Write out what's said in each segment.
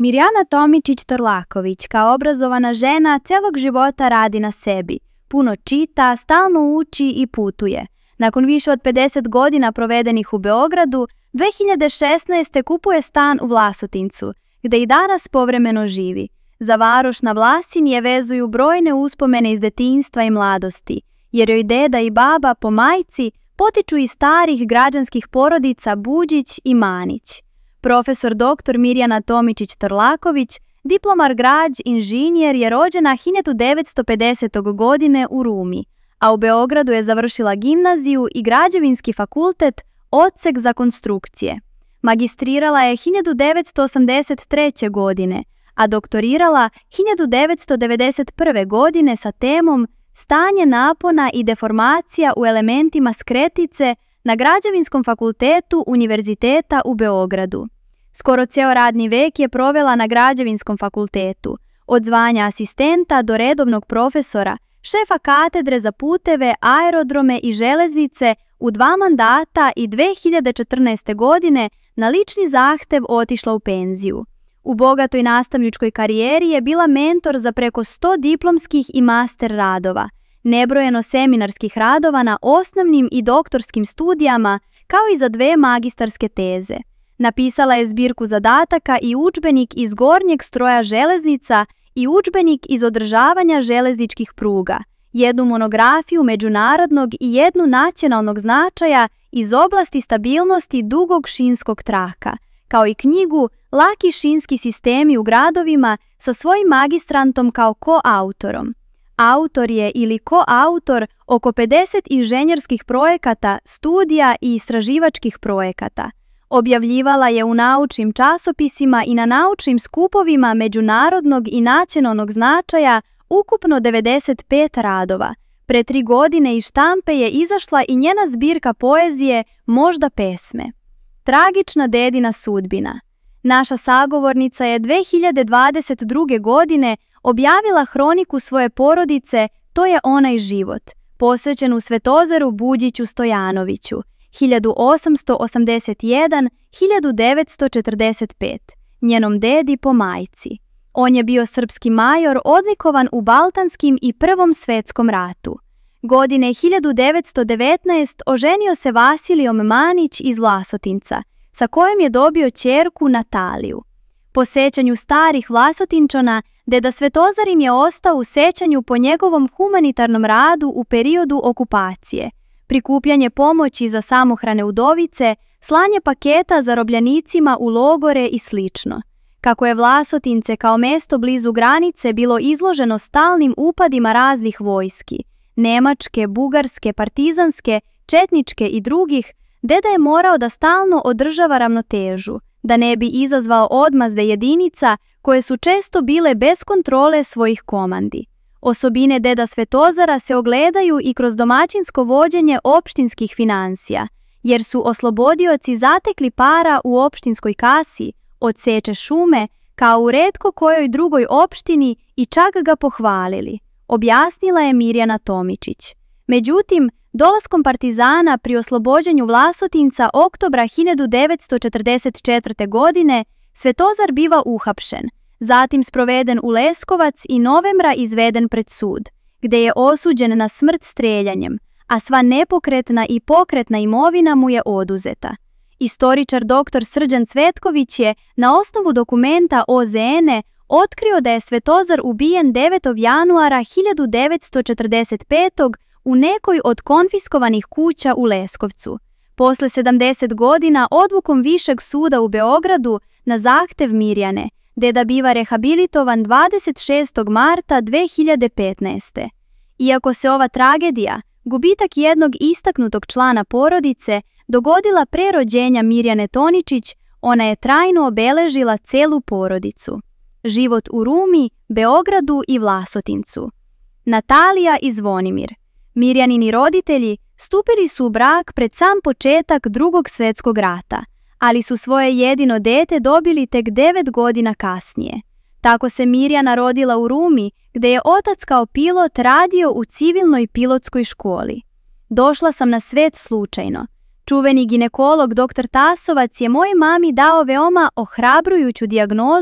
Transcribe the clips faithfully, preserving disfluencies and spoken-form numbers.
Mirjana Tomičić-Torlaković kao obrazovana žena celog života radi na sebi. Puno čita, stalno uči i putuje. Nakon više od pedeset godina provedenih u Beogradu, dve hiljade šesnaeste. kupuje stan u Vlasotincu, gde i danas povremeno živi. Za varoš na Vlasin je vezuju brojne uspomene iz detinjstva i mladosti, jer joj deda i baba po majci potiču iz starih građanskih porodica Buđić i Manić. Profesor doktor Mirjana Tomičić-Torlaković, diplomar građ inženjer, je rođena hiljadu devetsto pedesete. godine u Rumi, a u Beogradu je završila gimnaziju i građevinski fakultet, odsek za konstrukcije. Magistrirala je hiljadu devetsto osamdeset treće. godine, a doktorirala hiljadu devetsto devedeset prve. godine sa temom Stanje napona i deformacija u elementima skretice na Građevinskom fakultetu Univerziteta u Beogradu. Skoro ceo radni vek je provela na Građevinskom fakultetu, od zvanja asistenta do redovnog profesora, šefa katedre za puteve, aerodrome i železnice u dva mandata i dve hiljade četrnaeste. godine na lični zahtev otišla u penziju. U bogatoj nastavničkoj karijeri je bila mentor za preko sto diplomskih i master radova, nebrojeno seminarskih radova na osnovnim i doktorskim studijama, kao i za dve magistarske teze. Napisala je zbirku zadataka i udžbenik iz gornjeg stroja železnica i udžbenik iz održavanja železničkih pruga, jednu monografiju međunarodnog i jednu nacionalnog značaja iz oblasti stabilnosti dugog šinskog traka, kao i knjigu Laki šinski sistemi u gradovima sa svojim magistrantom kao koautorom. Autor je ili koautor oko pedeset inženjerskih projekata, studija i istraživačkih projekata. Objavljivala je u naučnim časopisima i na naučnim skupovima međunarodnog i nacionalnog značaja ukupno devedeset pet radova. Pre tri godine iz štampe je izašla i njena zbirka poezije Možda pesme. Tragična dedina sudbina. Naša sagovornica je dve hiljade dvadeset druge. godine objavila hroniku svoje porodice To je onaj život, posvećenu Svetozaru Buđiću Stojanoviću, hiljadu osamsto osamdeset jedan do hiljadu devetsto četrdeset pete. njenom dedi po majci. On je bio srpski major odlikovan u Balkanskim i Prvom svetskom ratu. Godine hiljadu devetsto devetnaeste. oženio se Vasilijom Manić iz Vlasotinca, sa kojom je dobio ćerku Nataliju. Po sećanju starih Vlasotinčana, deda Svetozarin je ostao u sećanju po njegovom humanitarnom radu u periodu okupacije, prikupljanje pomoći za samohrane udovice, slanje paketa zarobljenicima u logore i slično. Kako je Vlasotince kao mesto blizu granice bilo izloženo stalnim upadima raznih vojski, nemačke, bugarske, partizanske, četničke i drugih, deda je morao da stalno održava ravnotežu, da ne bi izazvao odmazde jedinica koje su često bile bez kontrole svojih komandi. Osobine deda Svetozara se ogledaju i kroz domaćinsko vođenje opštinskih finansija, jer su oslobodioci zatekli para u opštinskoj kasi, od seče šume, kao u retko kojoj drugoj opštini i čak ga pohvalili, objasnila je Mirjana Tomičić. Međutim, dolaskom partizana pri oslobođenju Vlasotinca oktobra hiljadu devetsto četrdeset četvrte. godine Svetozar biva uhapšen, zatim sproveden u Leskovac i novembra izveden pred sud, gde je osuđen na smrt streljanjem, a sva nepokretna i pokretna imovina mu je oduzeta. Istoričar doktor Srđan Cvetković je na osnovu dokumenta O Z N otkrio da je Svetozar ubijen devetog januara hiljadu devetsto četrdeset pete. u nekoj od konfiskovanih kuća u Leskovcu. Posle sedamdeset godina odlukom Višeg suda u Beogradu na zahtev Mirjane, deda biva rehabilitovan dvadeset šestog marta dve hiljade petnaeste. Iako se ova tragedija, gubitak jednog istaknutog člana porodice, dogodila pre rođenja Mirjane Toničić, ona je trajno obeležila celu porodicu. Život u Rumi, Beogradu i Vlasotincu. Natalija i Zvonimir. Mirjanini roditelji stupili su u brak pred sam početak Drugog svjetskog rata, ali su svoje jedino dete dobili tek devet godina kasnije. Tako se Mirjana rodila u Rumi, gde je otac kao pilot radio u civilnoj pilotskoj školi. Došla sam na svet slučajno. Čuveni ginekolog doktor Tasovac je mojoj mami dao veoma ohrabrujuću dijagnozu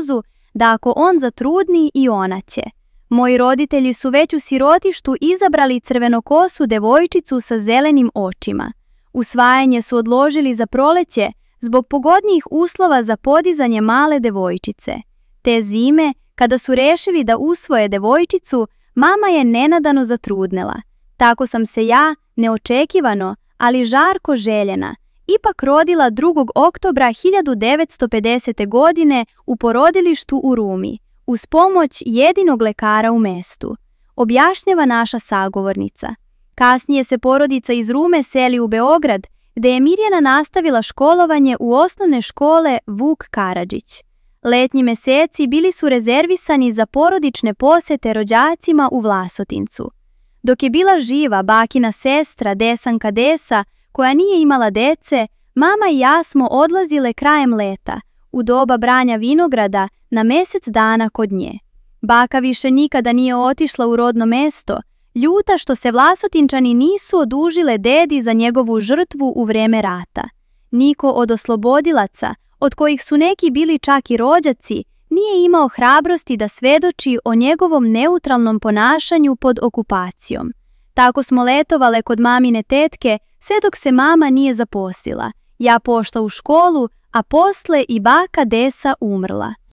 da ako on zatrudni i ona će. Moji roditelji su već u sirotištu izabrali crvenokosu devojčicu sa zelenim očima. Usvajanje su odložili za proleće zbog pogodnijih uslova za podizanje male devojčice. Te zime, kada su rešili da usvoje devojčicu, mama je nenadano zatrudnela. Tako sam se ja, neočekivano, ali žarko željena, ipak rodila drugog oktobra hiljadu devetsto pedesete. godine u porodilištu u Rumi, uz pomoć jedinog lekara u mestu, objašnjava naša sagovornica. Kasnije se porodica iz Rume seli u Beograd, gde je Mirjana nastavila školovanje u osnovne škole Vuk Karadžić. Letnji meseci bili su rezervisani za porodične posete rođacima u Vlasotincu. Dok je bila živa bakina sestra Desanka Desa, koja nije imala dece, mama i ja smo odlazile krajem leta, u doba branja vinograda, na mesec dana kod nje. Baka više nikada nije otišla u rodno mesto, ljuta što se Vlasotinčani nisu odužile dedi za njegovu žrtvu u vreme rata. Niko od oslobodilaca, od kojih su neki bili čak i rođaci, nije imao hrabrosti da svedoči o njegovom neutralnom ponašanju pod okupacijom. Tako smo letovale kod mamine tetke, sve dok se mama nije zaposlila. Ja pošla u školu, a posle i baka Desa umrla.